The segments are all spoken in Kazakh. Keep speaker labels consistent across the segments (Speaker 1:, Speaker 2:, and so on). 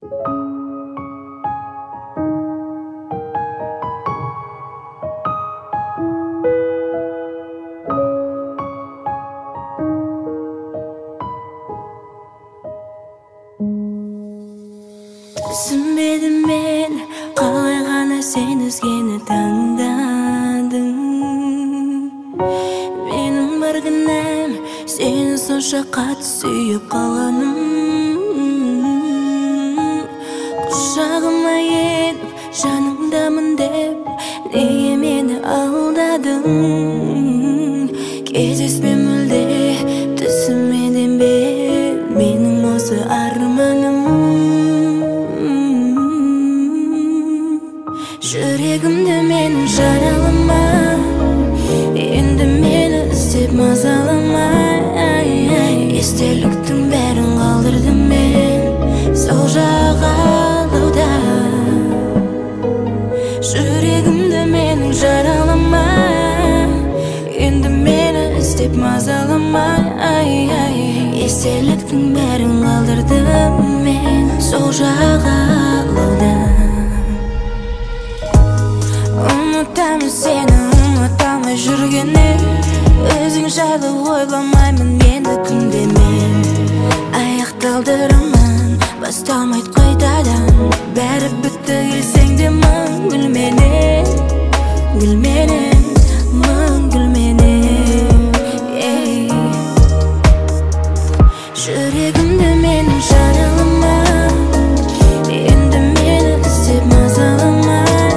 Speaker 1: Түсінбедім мен қалай ғана сен өзгені таңдадың. Менің бар кінәм сені сонша қатты сүйіп қалғаным. Құшағыма еніп жаныңдамын деп неге мені алдадың? Кездеспе мүлде түсімеден бе менің осы арманым. Жүрегімді менің жаралама, енді мені іздеп мазалама. Естеліктің бәрін қалдырдым мен сол жағалауда. Жүрегімді менің жаралама, енді мені іздеп мазалама. Естеліктің бәрін қалдырдым мен сол жағалауда. Ұмытамын сені, ұмыта алмай жүргенде, өзің жайлы ойламаймын енді күнде мен. Аяқталды роман, басталмайды қайтадан, бәрі бітті келсең де мың гүлменен, гүлменен, мың гүлменен. Жүрегімді менің жаралама, енді мені іздеп мазалама.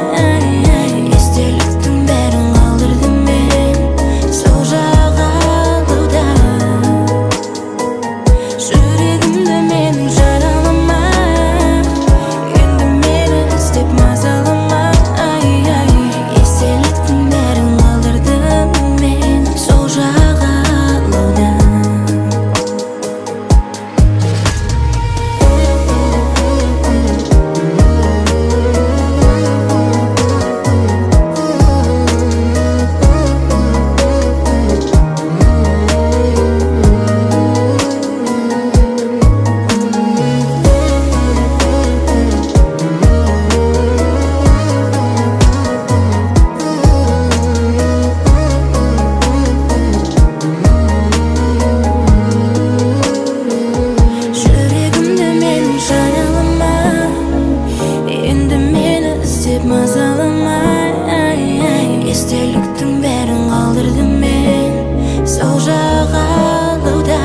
Speaker 1: Естеліктің бәрін қалдырдым мен сол жағалауда.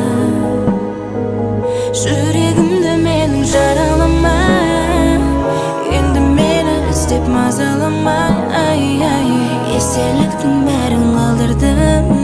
Speaker 1: Жүрегімді менің жаралама, енді мені іздеп мазалама. Естеліктің бәрін қалдырдым